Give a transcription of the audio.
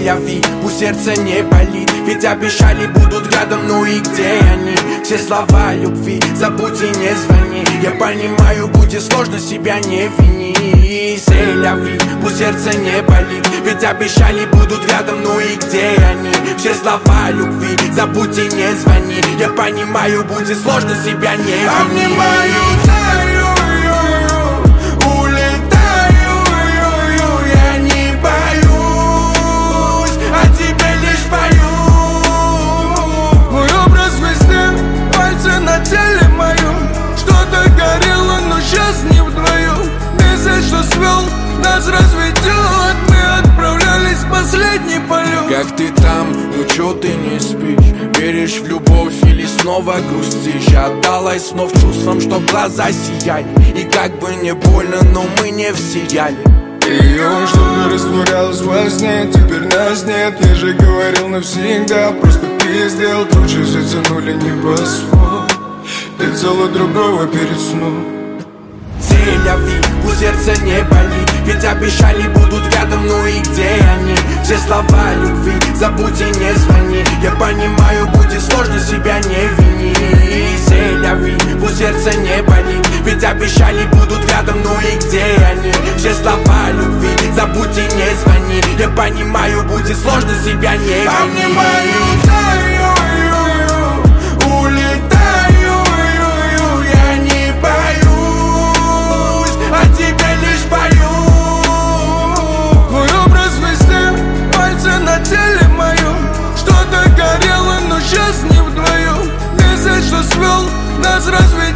Сель-Ля-Ви, пусть сердце не болит, ведь обещали будут рядом, ну и где они? Все слова любви, забудь и не звони. Я понимаю, будет сложно, себя не вини. Сель-Ля-Ви, пусть сердце не болит, ведь обещали будут рядом, ну и где они? Все слова любви, забудь и не звони. Я понимаю, будет сложно, себя не вини. Обнимаю, знаю, улетаю, я не боюсь, о тебе лишь пою. Мой образ везде, пальцы на теле моем. Что-то горело, но сейчас не вдвоем. Месяц, что свел, нас разведет. Мы отправлялись в последний полет. Как ты там, ну чё ты не спишь? Веришь в любовь или снова грустишь? Отдалась снов чувствам, что глаза сияли. И как бы не больно, но мы не в сериале. Ее что-то растворялось во сне, теперь нас нет. Я же говорил навсегда, просто пиздел. Тучи затянули небосвод, ты цело другого перед сном. Сель-Ля-Ви, пусть сердце не болит, ведь обещали будут рядом, ну и где они? Все слова любви, забудь и не звони. Я понимаю, будет сложно, себя не вини. Сель-Ля-Ви, пусть сердце не болит, ведь обещали будут рядом, ну и где они? Все слова любви, забудь и не звони. Я понимаю, будет сложно, себя не вини. Обнимаю, знаю, улетаю, я не боюсь, о тебе лишь пою. Мой образ везде, пальцы на теле моем. Что-то горело, но сейчас не вдвоем. Месяц, что свел, нас разведет.